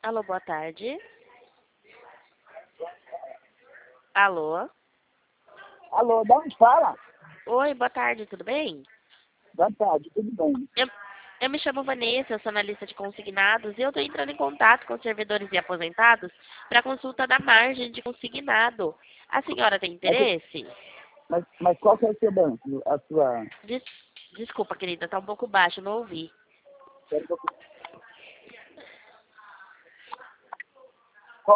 Alô, boa tarde. Alô? Alô, de onde fala? Oi, boa tarde, tudo bem? Boa tarde, tudo bem? Eu me chamo Vanessa, eu sou analista de consignados e eu estou entrando em contato com servidores e aposentados para consulta da margem de consignado. A senhora tem Mas, interesse? mas qual que é o seu banco? A sua... Des- Desculpa, querida, tá um pouco baixo, não ouvi. Espera um pouquinho.